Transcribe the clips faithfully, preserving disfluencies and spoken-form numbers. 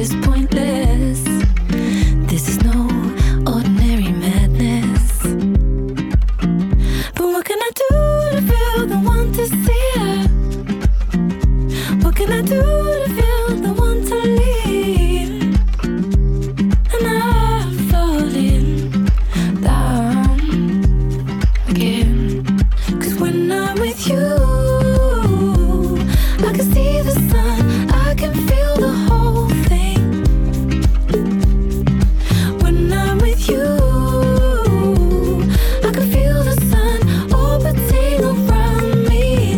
just pointless. This is no ordinary madness. But what can I do to feel the one to see her? What can I do to feel the one to leave? And I'm falling down again. Cause when I'm with you, I can see the sun, I can feel the whole thing. When I'm with you, I can feel the sun orbiting around me.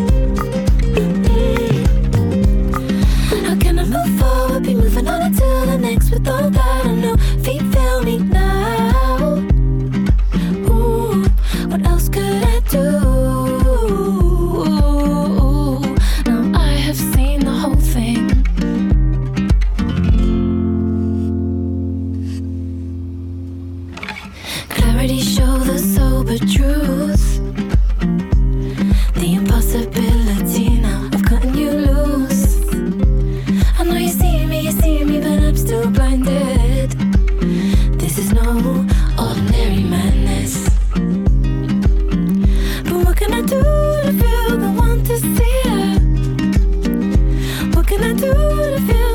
mm. How can I move forward, be moving on until the next with all that I know? Feet fail me now. Ooh, what else could I do? Show the sober truth, the impossibility now of cutting you loose. I know you see me, you see me, but I'm still blinded. This is no ordinary madness. But what can I do to feel the one to see her? What can I do to feel